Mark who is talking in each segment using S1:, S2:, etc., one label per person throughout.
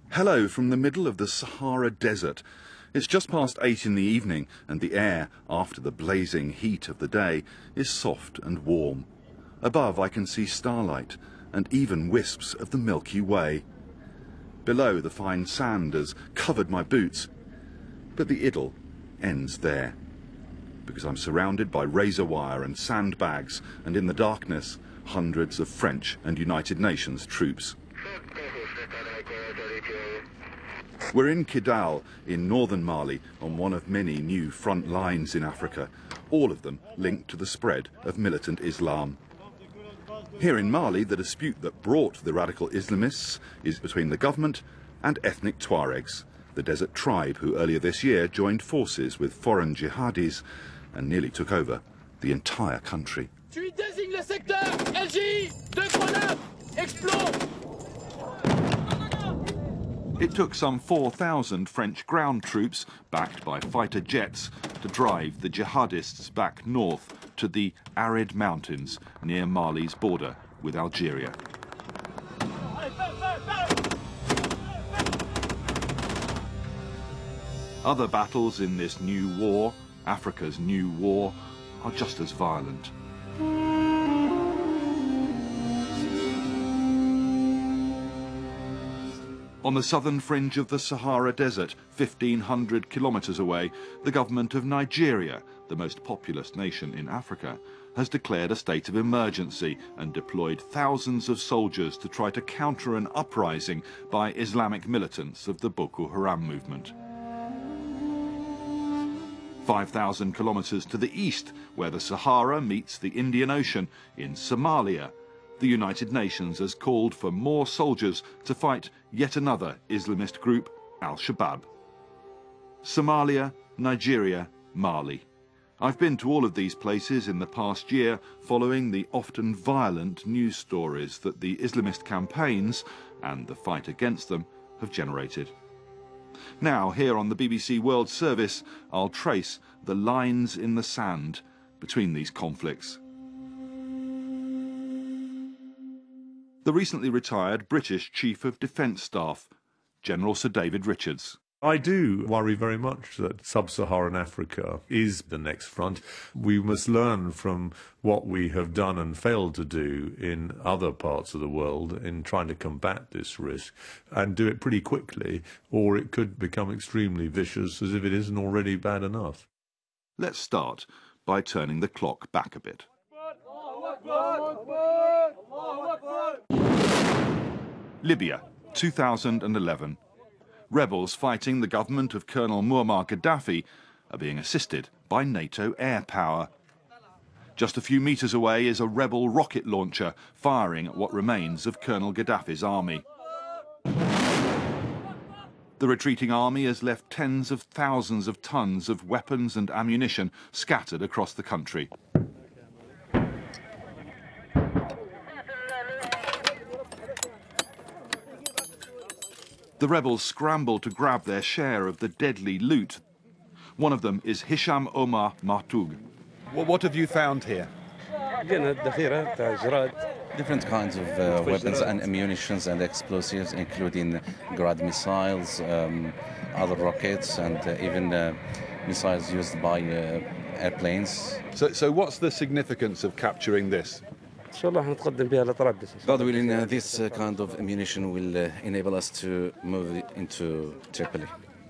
S1: Hello from the middle of the Sahara Desert. It's just past 8 in the evening and the air, after the blazing heat of the day, is soft and warm. Above I can see starlight and even wisps of the Milky Way. Below the fine sand has covered my boots, but the idyll ends there, because I'm surrounded by razor wire and sandbags, and in the darkness, hundreds of French and United Nations troops. We're in Kidal, in northern Mali, on one of many new front lines in Africa, all of them linked to the spread of militant Islam. Here in Mali, the dispute that brought the radical Islamists is between the government and ethnic Tuaregs, the desert tribe who earlier this year joined forces with foreign jihadis and nearly took over the entire country.
S2: Tu désignes le secteur LJ 239 explode.
S1: It took some 4,000 French ground troops, backed by fighter jets, to drive the jihadists back north to the arid mountains near Mali's border with Algeria. Other battles in this new war, Africa's new war, are just as violent. On the southern fringe of the Sahara Desert, 1,500 kilometres away, the government of Nigeria, the most populous nation in Africa, has declared a state of emergency and deployed thousands of soldiers to try to counter an uprising by Islamic militants of the Boko Haram movement. 5,000 kilometres to the east, where the Sahara meets the Indian Ocean, in Somalia, the United Nations has called for more soldiers to fight yet another Islamist group, Al-Shabaab. Somalia, Nigeria, Mali. I've been to all of these places in the past year, following the often violent news stories that the Islamist campaigns and the fight against them have generated. Now, here on the BBC World Service, I'll trace the lines in the sand between these conflicts. The recently retired British Chief of Defence Staff, General Sir David Richards.
S3: I do worry very much that sub-Saharan Africa is the next front. We must learn from what we have done and failed to do in other parts of the world in trying to combat this risk, and do it pretty quickly, or it could become extremely vicious, as if it isn't already bad enough.
S1: Let's start by turning the clock back a bit. Libya, 2011. Rebels fighting the government of Colonel Muammar Gaddafi are being assisted by NATO air power. Just a few metres away is a rebel rocket launcher firing at what remains of Colonel Gaddafi's army. The retreating army has left tens of thousands of tons of weapons and ammunition scattered across the country. The rebels scramble to grab their share of the deadly loot. One of them is Hisham Omar Martoug. What have you found here?
S4: Different kinds of weapons and ammunitions and explosives, including Grad missiles, other rockets, and even missiles used by airplanes.
S1: So what's the significance of capturing this?
S4: God willing, this kind of ammunition will enable us to move into Tripoli.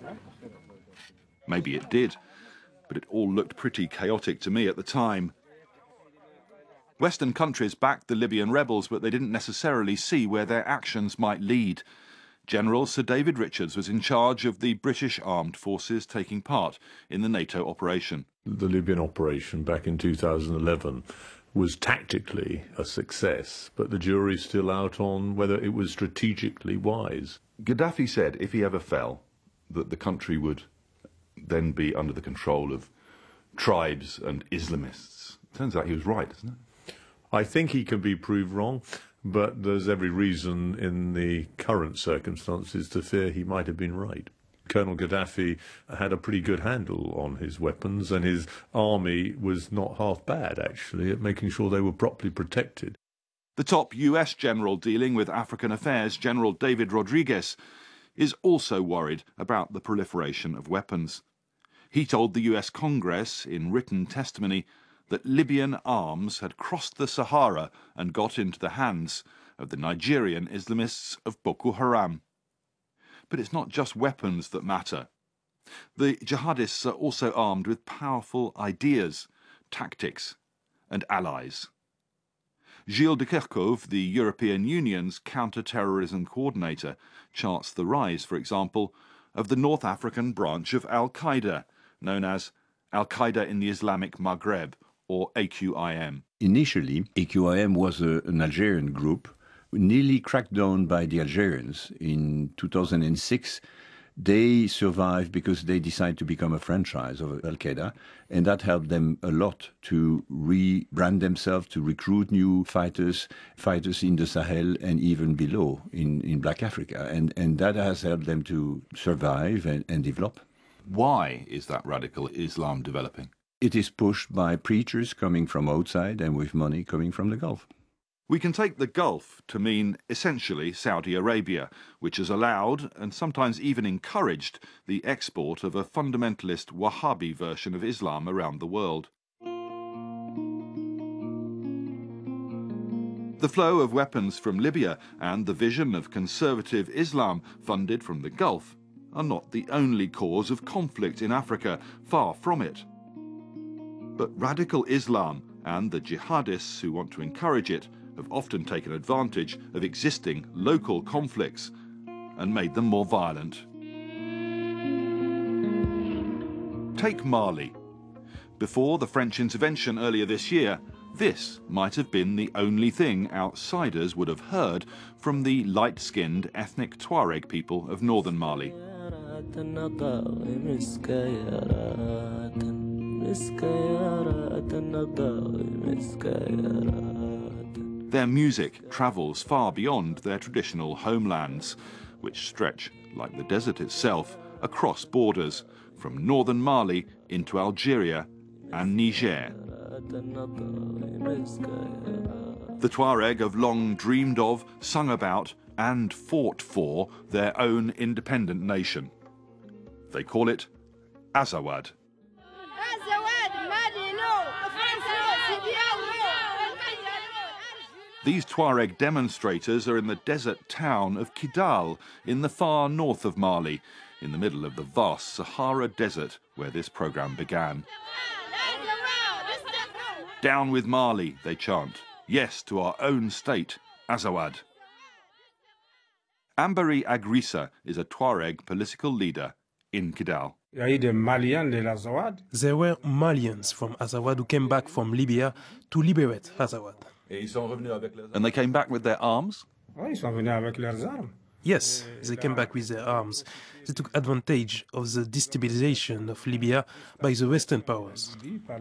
S1: Maybe it did, but it all looked pretty chaotic to me at the time. Western countries backed the Libyan rebels, but they didn't necessarily see where their actions might lead. General Sir David Richards was in charge of the British armed forces taking part in the NATO operation.
S3: The Libyan operation back in 2011 was tactically a success, but the jury's still out on whether it was strategically wise.
S1: Gaddafi said if he ever fell, that the country would then be under the control of tribes and Islamists. Turns out he was right, doesn't it?
S3: I think he can be proved wrong, but there's every reason in the current circumstances to fear he might have been right. Colonel Gaddafi had a pretty good handle on his weapons, and his army was not half bad, actually, at making sure they were properly protected.
S1: The top US general dealing with African affairs, General David Rodriguez, is also worried about the proliferation of weapons. He told the US Congress in written testimony that Libyan arms had crossed the Sahara and got into the hands of the Nigerian Islamists of Boko Haram. But it's not just weapons that matter. The jihadists are also armed with powerful ideas, tactics, and allies. Gilles de Kerchove, the European Union's counter-terrorism coordinator, charts the rise, for example, of the North African branch of Al-Qaeda, known as Al-Qaeda in the Islamic Maghreb, or AQIM.
S5: Initially, AQIM was an Algerian group, nearly cracked down by the Algerians. In 2006, they survived because they decided to become a franchise of Al-Qaeda, and that helped them a lot to rebrand themselves, to recruit new fighters in the Sahel and even below in Black Africa. And that has helped them to survive and develop.
S1: Why is that radical Islam developing?
S5: It is pushed by preachers coming from outside and with money coming from the Gulf.
S1: We can take the Gulf to mean essentially Saudi Arabia, which has allowed and sometimes even encouraged the export of a fundamentalist Wahhabi version of Islam around the world. The flow of weapons from Libya and the vision of conservative Islam funded from the Gulf are not the only cause of conflict in Africa, far from it. But radical Islam and the jihadists who want to encourage it have often taken advantage of existing local conflicts and made them more violent. Take Mali. Before the French intervention earlier this year, this might have been the only thing outsiders would have heard from the light-skinned ethnic Tuareg people of northern Mali. Their music travels far beyond their traditional homelands, which stretch, like the desert itself, across borders, from northern Mali into Algeria and Niger. The Tuareg have long dreamed of, sung about, and fought for their own independent nation. They call it Azawad. These Tuareg demonstrators are in the desert town of Kidal, in the far north of Mali, in the middle of the vast Sahara Desert where this program began. Down with Mali, they chant. Yes to our own state, Azawad. Ambari Agrissa is a Tuareg political leader in Kidal.
S6: There were Malians from Azawad who came back from Libya to liberate Azawad.
S1: And they came back with their arms?
S6: Yes, they came back with their arms. They took advantage of the destabilization of Libya by the Western powers.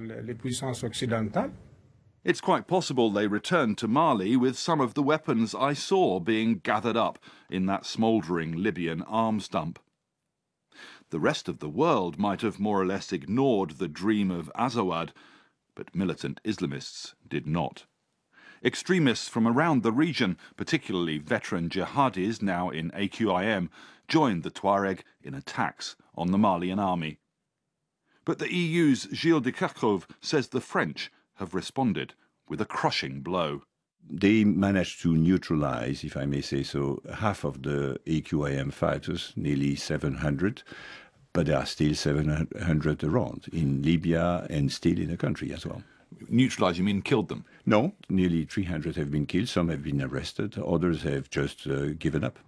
S1: It's quite possible they returned to Mali with some of the weapons I saw being gathered up in that smouldering Libyan arms dump. The rest of the world might have more or less ignored the dream of Azawad, but militant Islamists did not. Extremists from around the region, particularly veteran jihadis now in AQIM, joined the Tuareg in attacks on the Malian army. But the EU's Gilles de Kerchove says the French have responded with a crushing blow.
S5: They managed to neutralize, if I may say so, half of the AQIM fighters, nearly 700, but there are still 700 around in Libya and still in the country as well.
S1: Neutralize, you mean killed them?
S5: No, nearly 300 have been killed, some have been arrested, others have just given up.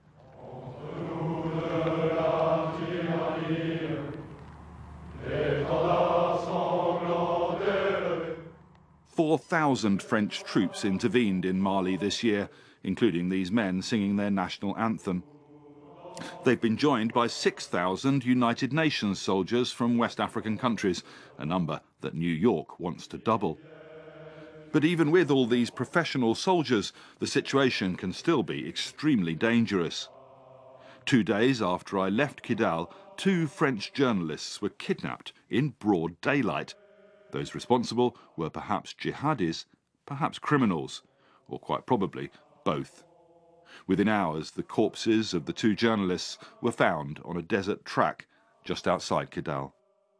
S1: 4,000 French troops intervened in Mali this year, including these men singing their national anthem. They've been joined by 6,000 United Nations soldiers from West African countries, a number that New York wants to double. But even with all these professional soldiers, the situation can still be extremely dangerous. 2 days after I left Kidal, 2 French journalists were kidnapped in broad daylight. Those responsible were perhaps jihadis, perhaps criminals, or quite probably both. Within hours, the corpses of the two journalists were found on a desert track just outside Kidal.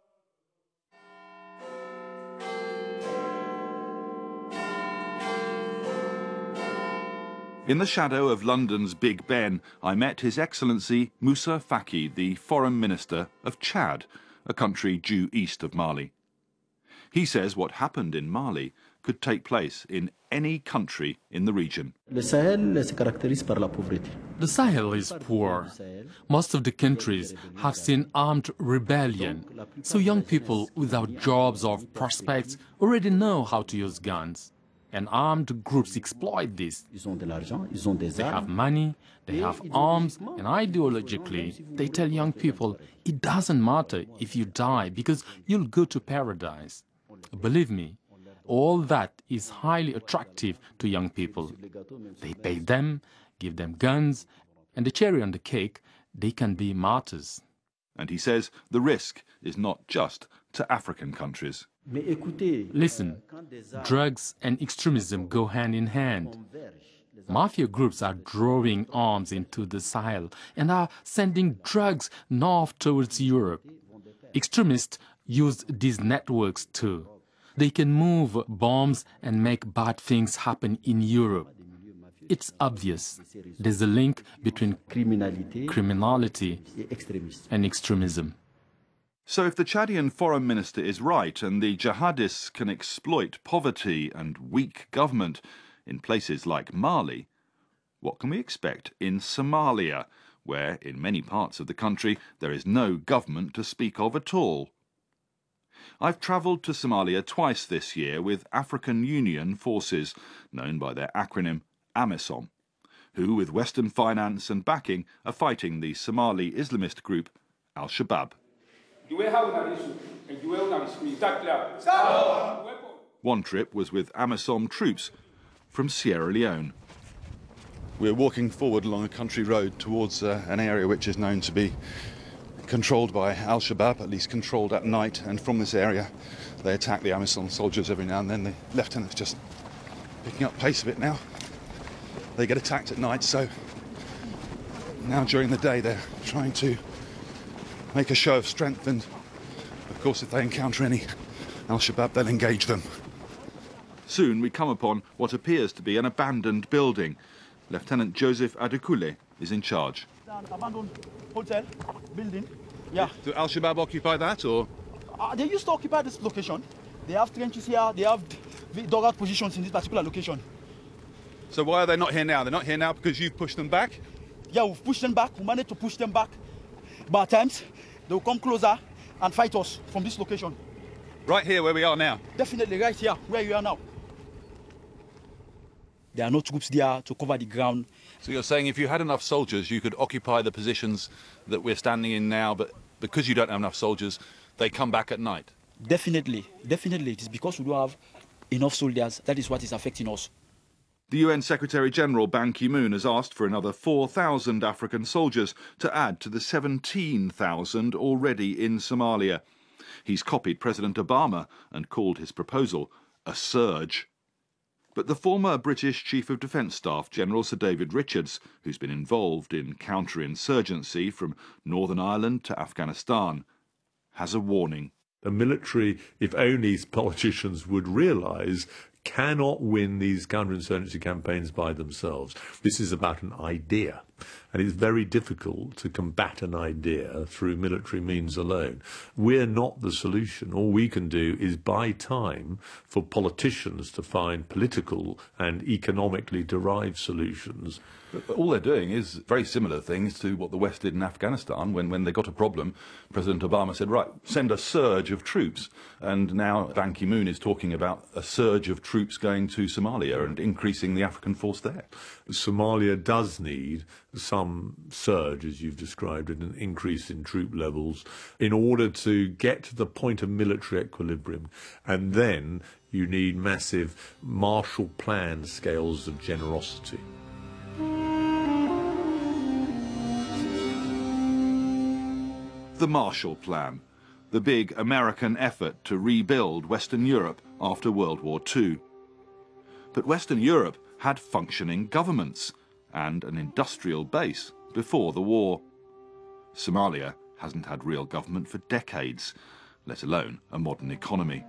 S1: In the shadow of London's Big Ben, I met His Excellency Moussa Faki, the Foreign Minister of Chad, a country due east of Mali. He says what happened in Mali could take place in any country in the region.
S7: The Sahel is poor. Most of the countries have seen armed rebellion, so young people without jobs or prospects already know how to use guns. And armed groups exploit this. They have money, they have arms, and ideologically, they tell young people, it doesn't matter if you die because you'll go to paradise. Believe me, all that is highly attractive to young people. They pay them, give them guns, and the cherry on the cake, they can be martyrs.
S1: And he says the risk is not just to African countries.
S7: Listen, drugs and extremism go hand in hand. Mafia groups are drawing arms into the Sahel and are sending drugs north towards Europe. Extremists use these networks too. They can move bombs and make bad things happen in Europe. It's obvious. There's a link between criminality and extremism.
S1: So if the Chadian foreign minister is right and the jihadists can exploit poverty and weak government in places like Mali, what can we expect in Somalia, where in many parts of the country there is no government to speak of at all? I've travelled to Somalia twice this year with African Union forces, known by their acronym AMISOM, who with Western finance and backing are fighting the Somali Islamist group Al-Shabaab. One trip was with AMISOM troops from Sierra Leone. We're walking forward along a country road towards an area which is known to be controlled by Al-Shabaab, at least controlled at night, and from this area they attack the AMISOM soldiers every now and then. The lieutenant's just picking up pace a bit now. They get attacked at night, so now during the day they're trying to make a show of strength, and of course if they encounter any Al-Shabaab they'll engage them. Soon we come upon what appears to be an abandoned building. Lieutenant Joseph Adekule is in charge.
S8: An abandoned hotel building. Yeah.
S1: Do Al-Shabaab occupy that, or?
S8: They used to occupy this location. They have trenches here, they have dugout positions in this particular location.
S1: So why are they not here now? They're not here now because you've pushed them back?
S8: Yeah, we've pushed them back. We managed to push them back. But at times, they will come closer and fight us from this location.
S1: Right here where we are now?
S8: Definitely right here, where you are now. There are no troops there to cover the ground.
S1: So you're saying if you had enough soldiers, you could occupy the positions that we're standing in now, but because you don't have enough soldiers, they come back at night?
S8: Definitely, definitely. It is because we don't have enough soldiers. That is what is affecting us.
S1: The UN Secretary-General Ban Ki-moon has asked for another 4,000 African soldiers to add to the 17,000 already in Somalia. He's copied President Obama and called his proposal a surge. But the former British Chief of Defence Staff, General Sir David Richards, who's been involved in counterinsurgency from Northern Ireland to Afghanistan, has a warning.
S3: The military, if only politicians would realise, cannot win these counterinsurgency campaigns by themselves. This is about an idea, and it's very difficult to combat an idea through military means alone. We're not the solution. All we can do is buy time for politicians to find political and economically derived solutions.
S1: But all they're doing is very similar things to what the West did in Afghanistan when they got a problem. President Obama said, right, send a surge of troops. And now Ban Ki-moon is talking about a surge of troops going to Somalia and increasing the African force there.
S3: Somalia does need some surge, as you've described it, an increase in troop levels in order to get to the point of military equilibrium. And then you need massive Marshall Plan scales of generosity.
S1: The Marshall Plan, the big American effort to rebuild Western Europe after World War II. But Western Europe had functioning governments, and an industrial base before the war. Somalia hasn't had real government for decades, let alone a modern economy.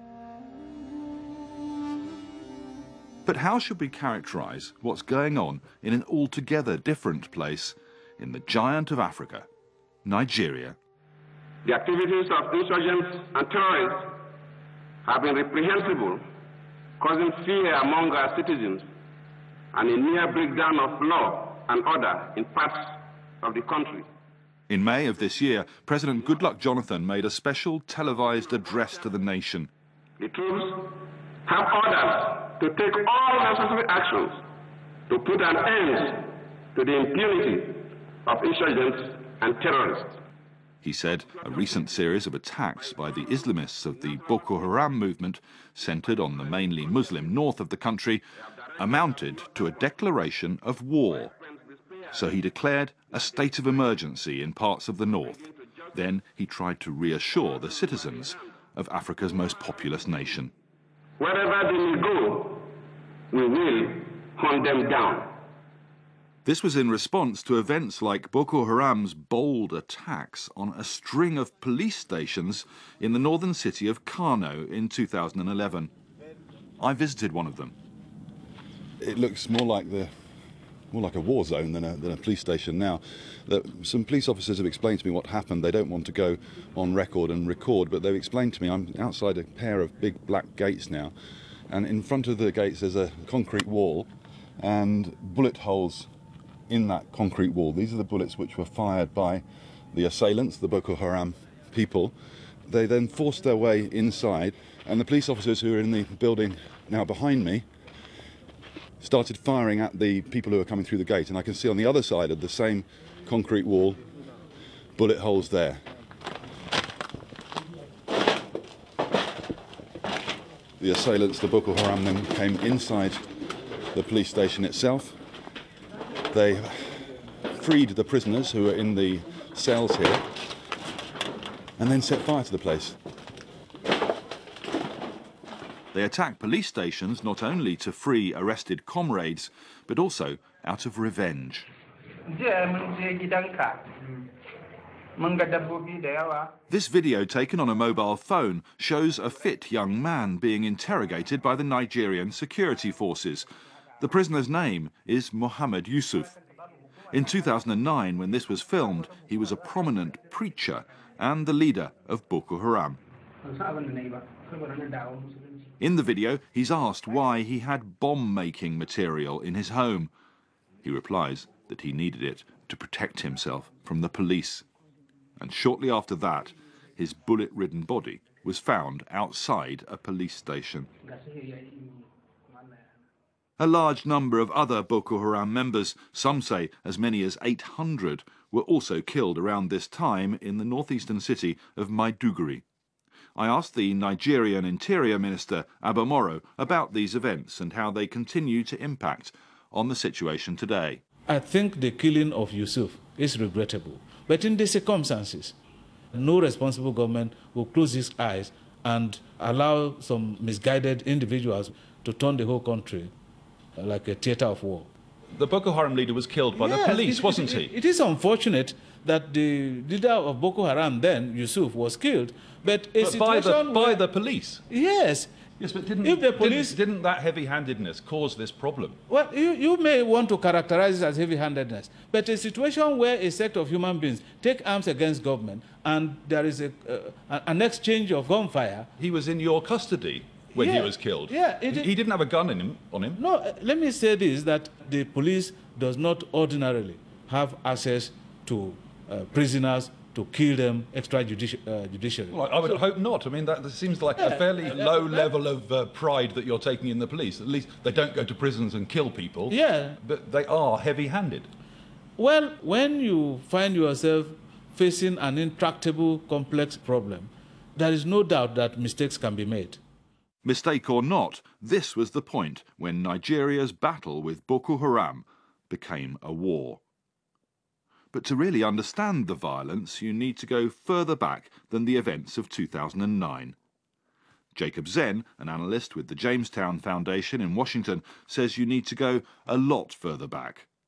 S1: But how should we characterize what's going on in an altogether different place, in the giant of Africa, Nigeria?
S9: The activities of insurgents and terrorists have been reprehensible, causing fear among our citizens and a near breakdown of law and order in parts of the country.
S1: In May of this year, President Goodluck Jonathan made a special televised address to the nation.
S9: The troops have orders to take all necessary actions to put an end to the impunity of insurgents and terrorists.
S1: He said a recent series of attacks by the Islamists of the Boko Haram movement, centred on the mainly Muslim north of the country, amounted to a declaration of war. So he declared a state of emergency in parts of the north. Then he tried to reassure the citizens of Africa's most populous nation.
S9: Wherever they may go, we will hunt them down.
S1: This was in response to events like Boko Haram's bold attacks on a string of police stations in the northern city of Kano in 2011. I visited one of them.
S10: It looks more like a war zone than a police station now. Some police officers have explained to me what happened. They don't want to go on record and record, but they've explained to me I'm outside a pair of big black gates now, and in front of the gates there's a concrete wall and bullet holes in that concrete wall. These are the bullets which were fired by the assailants, the Boko Haram people. They then forced their way inside, and the police officers who are in the building now behind me started firing at the people who are coming through the gate, and I can see on the other side of the same concrete wall bullet holes there. The assailants, the Boko Haram, then came inside the police station itself. They freed the prisoners who were in the cells here and then set fire to the place.
S1: They attacked police stations not only to free arrested comrades, but also out of revenge. This video, taken on a mobile phone, shows a fit young man being interrogated by the Nigerian security forces. The prisoner's name is Mohammed Yusuf. In 2009, when this was filmed, he was a prominent preacher and the leader of Boko Haram. In the video, he's asked why he had bomb-making material in his home. He replies that he needed it to protect himself from the police. And shortly after that, his bullet-ridden body was found outside a police station. A large number of other Boko Haram members, some say as many as 800, were also killed around this time in the northeastern city of Maiduguri. I asked the Nigerian Interior Minister, Abba Moro, about these events and how they continue to impact on the situation today.
S11: I think the killing of Yusuf is regrettable, but in the circumstances, no responsible government will close its eyes and allow some misguided individuals to turn the whole country like a theater of war.
S1: The Boko Haram leader was killed by the police, wasn't he?
S11: It is unfortunate that the leader of Boko Haram then, Yusuf, was killed, but
S1: by the police?
S11: Yes.
S1: Yes, but didn't that heavy-handedness cause this problem?
S11: Well, you may want to characterize it as heavy-handedness, but a situation where a set of human beings take arms against government and there is an exchange of gunfire...
S1: He was in your custody when he was killed.
S11: Yeah,
S1: he didn't have a gun on him.
S11: No, let me say this, that the police does not ordinarily have access to prisoners to kill them extrajudicially.
S1: Well, I would hope not. I mean, that seems like a fairly low level of pride that you're taking in the police. At least they don't go to prisons and kill people.
S11: Yeah.
S1: But they are heavy-handed.
S11: Well, when you find yourself facing an intractable, complex problem, there is no doubt that mistakes can be made.
S1: Mistake or not, this was the point when Nigeria's battle with Boko Haram became a war. But to really understand the violence, you need to go further back than the events of 2009. Jacob Zen, an analyst with the Jamestown Foundation in Washington, says you need to go a lot further back.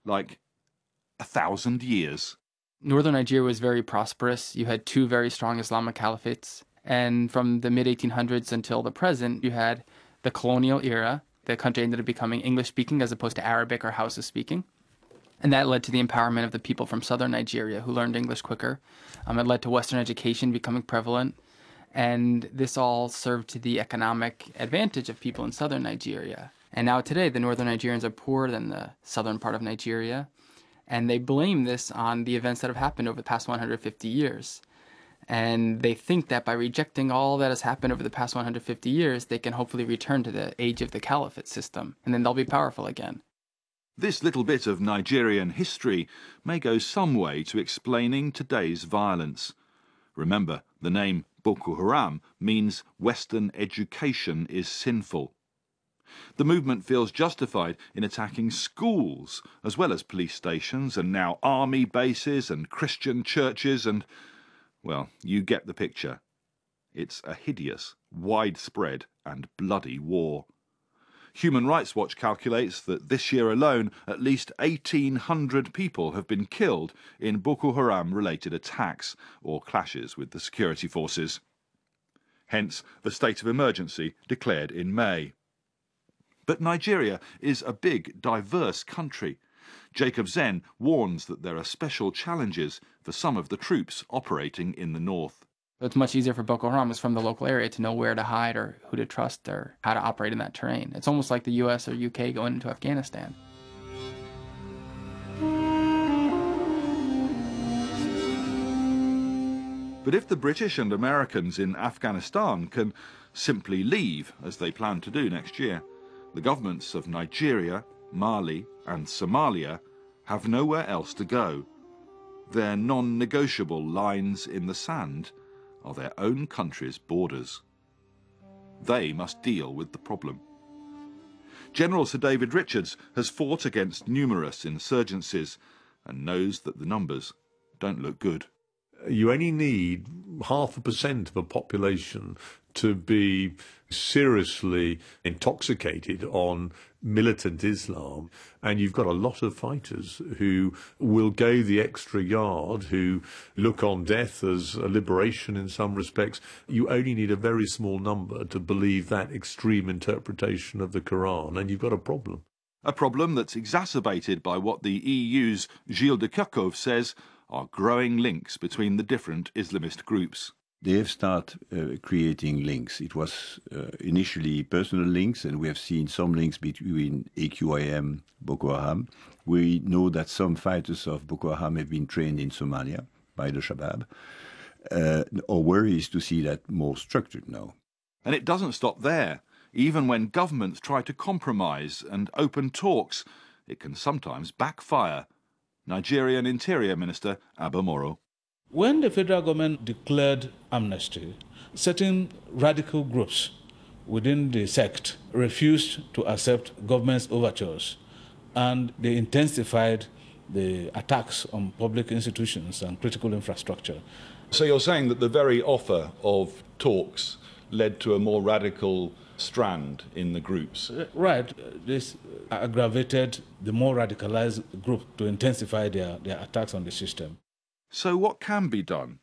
S1: like 1,000 years.
S12: Northern Nigeria was very prosperous. You had two very strong Islamic caliphates. And from the mid-1800s until the present, you had the colonial era. The country ended up becoming English-speaking as opposed to Arabic or Hausa-speaking. And that led to the empowerment of the people from southern Nigeria who learned English quicker. It led to Western education becoming prevalent. And this all served to the economic advantage of people in southern Nigeria. And now today, the northern Nigerians are poorer than the southern part of Nigeria. And they blame this on the events that have happened over the past 150 years. And they think that by rejecting all that has happened over the past 150 years, they can hopefully return to the age of the caliphate system, and then they'll be powerful again.
S1: This little bit of Nigerian history may go some way to explaining today's violence. Remember, the name Boko Haram means Western education is sinful. The movement feels justified in attacking schools, as well as police stations and now army bases and Christian churches and, well, you get the picture. It's a hideous, widespread and bloody war. Human Rights Watch calculates that this year alone, at least 1,800 people have been killed in Boko Haram-related attacks or clashes with the security forces. Hence, the state of emergency declared in May. But Nigeria is a big, diverse country. Jacob Zen warns that there are special challenges for some of the troops operating in the north.
S12: It's much easier for Boko Haram from the local area to know where to hide or who to trust or how to operate in that terrain. It's almost like the US or UK going into Afghanistan.
S1: But if the British and Americans in Afghanistan can simply leave, as they plan to do next year, the governments of Nigeria, Mali and Somalia have nowhere else to go. Their non-negotiable lines in the sand are their own country's borders. They must deal with the problem. General Sir David Richards has fought against numerous insurgencies and knows that the numbers don't look good.
S3: You only need 0.5% of a population to be seriously intoxicated on militant Islam, and you've got a lot of fighters who will go the extra yard, who look on death as a liberation in some respects. You only need a very small number to believe that extreme interpretation of the Quran, and you've got a problem.
S1: A problem that's exacerbated by what the EU's Gilles de Kerchove says are growing links between the different Islamist groups.
S5: They have started creating links. It was initially personal links, and we have seen some links between AQIM, Boko Haram. We know that some fighters of Boko Haram have been trained in Somalia by the Shabab. Our worry is to see that more structured now.
S1: And it doesn't stop there. Even when governments try to compromise and open talks, it can sometimes backfire. Nigerian Interior Minister Abba Moro.
S11: When the federal government declared amnesty, certain radical groups within the sect refused to accept government's overtures, and they intensified the attacks on public institutions and critical infrastructure.
S10: So you're saying that the very offer of talks led to a more radical strand in the groups?
S11: Right. This aggravated the more radicalized group to intensify their attacks on the system.
S1: So what can be done?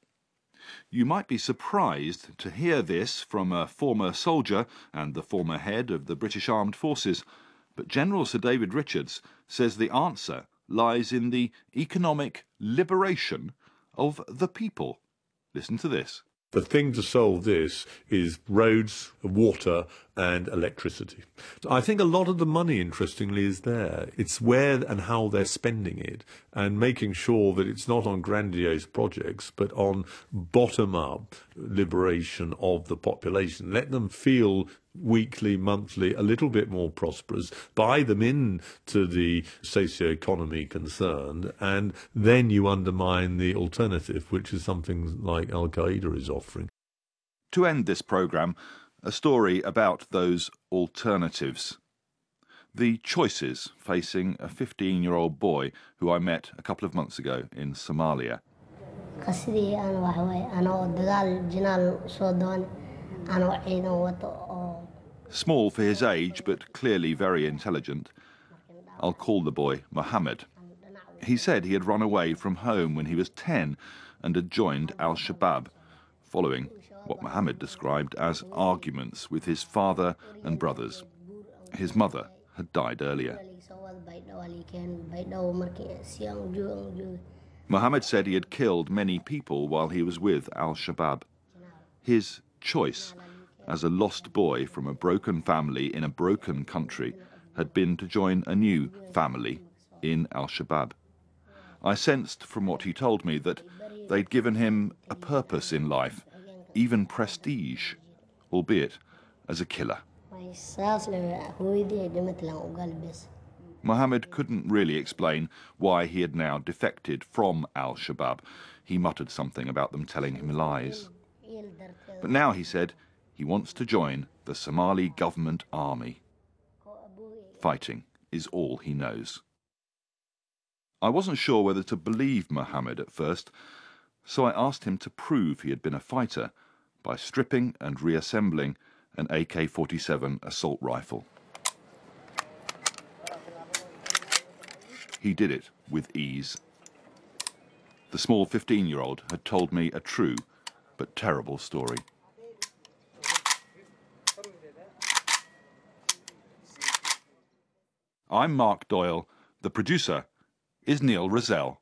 S1: You might be surprised to hear this from a former soldier and the former head of the British Armed Forces, but General Sir David Richards says the answer lies in the economic liberation of the people. Listen to this.
S3: The thing to solve this is roads, water and electricity. I think a lot of the money, interestingly, is there. It's where and how they're spending it and making sure that it's not on grandiose projects but on bottom-up liberation of the population. Let them feel weekly, monthly, a little bit more prosperous, buy them into the socio-economy concerned, and then you undermine the alternative, which is something like Al-Qaeda is offering.
S1: To end this programme, a story about those alternatives. The choices facing a 15-year-old boy who I met a couple of months ago in Somalia. Small for his age, but clearly very intelligent. I'll call the boy Mohammed. He said he had run away from home when he was 10 and had joined Al-Shabaab, following what Mohammed described as arguments with his father and brothers. His mother had died earlier. Mohammed said he had killed many people while he was with Al-Shabaab. His choice, as a lost boy from a broken family in a broken country, had been to join a new family in Al-Shabaab. I sensed from what he told me that they'd given him a purpose in life, even prestige, albeit as a killer. Mohammed couldn't really explain why he had now defected from Al-Shabaab. He muttered something about them telling him lies. But now, he said, he wants to join the Somali government army. Fighting is all he knows. I wasn't sure whether to believe Mohammed at first, so I asked him to prove he had been a fighter by stripping and reassembling an AK-47 assault rifle. He did it with ease. The small 15-year-old had told me a true but terrible story. I'm Mark Doyle. The producer is Neil Rozelle.